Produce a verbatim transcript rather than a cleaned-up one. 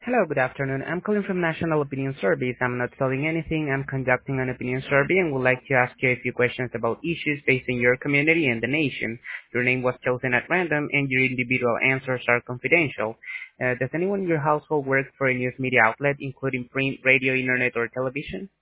Hello, good afternoon. I'm calling from National Opinion Surveys. I'm not selling anything. I'm conducting an opinion survey and would like to ask you a few questions about issues facing your community and the nation. Your name was chosen at random and your individual answers are confidential. Uh, does anyone in your household work for a news media outlet, including print, radio, internet, or television?